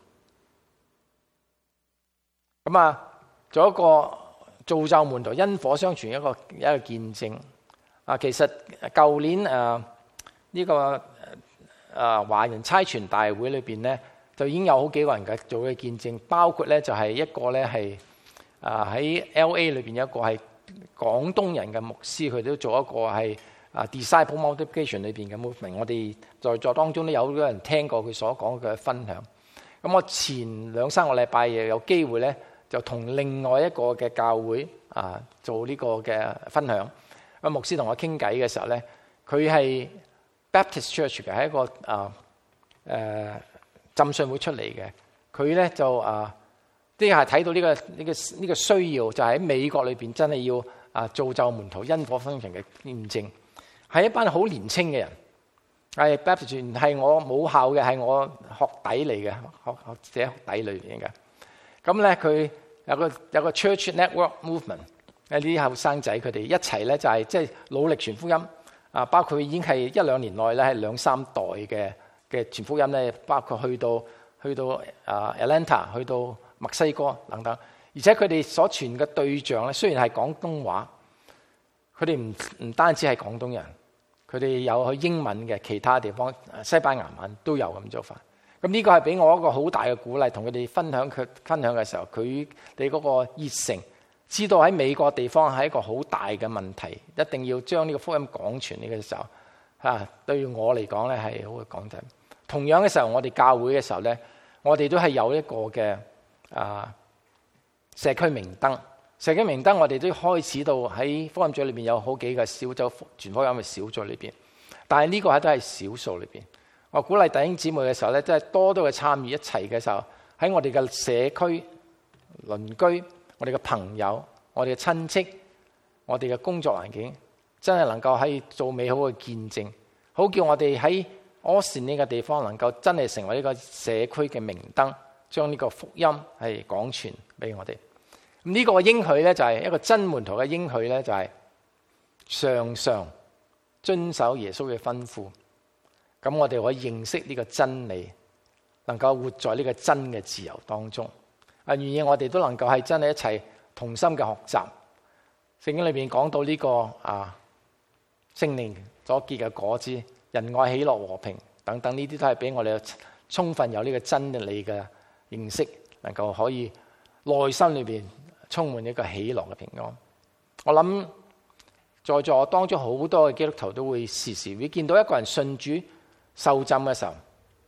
咁啊，做一個造就門徒因火相傳一個一個見證啊。其實舊年誒呢、啊這個誒華人差傳大會裏邊咧，就已經有好幾個人嘅做嘅見證，包括咧就係一個咧係啊喺 L A 裏邊有一個係廣東人嘅牧師，佢都做一個係。啊 disciple multiplication 裏邊嘅 movement， 我哋在座當中都有好多人聽過佢所講嘅分享。咁我前兩三個禮拜又有機會咧，就同另外一個嘅教會啊做呢個嘅分享。咁牧師同我傾偈嘅時候咧，佢係 Baptist Church 嘅，係一個啊誒、呃、浸信會出嚟嘅。佢咧就啊啲係睇到呢、這個呢、這個呢、這個需要，就喺、是、美國裏邊真係要啊造就門徒因火相傳嘅見證。係一班好年輕嘅人，係 Baptist 係我母校嘅，係我學弟嚟嘅，學學者學弟裏邊嘅。咁咧佢有個有個 Church Network Movement，呢啲後生仔佢哋一齊咧就係即係努力傳福音啊！包括已經係一兩年內咧係兩三代嘅嘅傳福音咧，包括去到去到啊 Atlanta， 去到墨西哥等等。而且佢哋所傳嘅對象咧，雖然係廣東話，佢哋唔唔單止係廣東人。佢哋有去英文嘅，其他地方西班牙文都有咁做法。咁呢個係俾我一個好大嘅鼓勵，同佢哋分享佢分享嘅時候，佢哋嗰個熱誠，知道喺美國地方係一個好大嘅問題，一定要將呢個福音廣傳呢個時候，嚇對我嚟講咧係好嘅講真。同樣嘅時候，我哋教會嘅時候咧，我哋都係有一個嘅啊社區明燈。社區明燈，我哋都開始到喺福音組裏邊有好幾個小組傳福音嘅小組裏邊，但係呢個係都係少數裏邊。我鼓勵弟兄姊妹嘅時候咧，即係多多嘅參與一齊嘅時候，喺我哋嘅社區、鄰居、我哋嘅朋友、我哋嘅親戚、我哋嘅工作環境，真係能夠喺做美好嘅見證，好叫我哋喺 Austin 呢個地方能夠真係成為一個社區嘅明燈，將呢個福音係廣傳俾我哋。呢個應許咧就係一個真門徒嘅應許咧，就係常常遵守耶穌嘅吩咐。咁我哋可以認識呢個真理，能夠活在呢個真嘅自由當中。啊，願意我哋都能夠係真係一齊同心嘅學習。聖經裏邊講到呢個啊聖靈所結嘅果子，仁愛、喜樂、和平等等，呢啲都係俾我哋充分有呢個真理嘅認識，能夠可以內心裏邊充滿一個喜樂嘅平安。我諗在座當中好多嘅基督徒都會時時會見到一個人信主受浸嘅時候，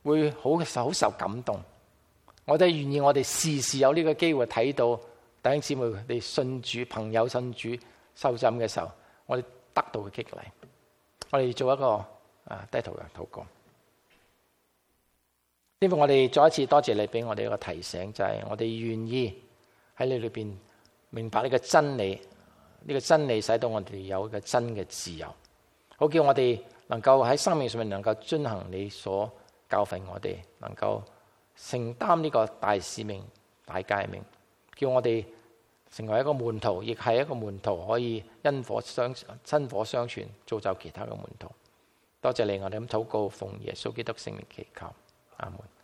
會好受好受感動。我哋願意我哋時時有呢個機會睇到弟兄姊妹哋信主、朋友信主、受浸嘅時候，我哋得到嘅激勵。我哋做一個啊低頭嘅禱告。因為我哋再一次多謝你俾我哋一個提醒，就係我哋願意喺你裏邊明白呢個真理，呢個真理使到我哋有一個真嘅自由，好叫我哋能夠喺生命上面能夠遵行你所教訓我哋，能夠承擔呢個大使命、大誡命，叫我哋成為一個門徒，亦係一個門徒可以因火相薪火相傳，造就其他嘅門徒。多謝你，我哋咁禱告，奉耶穌基督聖名祈求，阿門。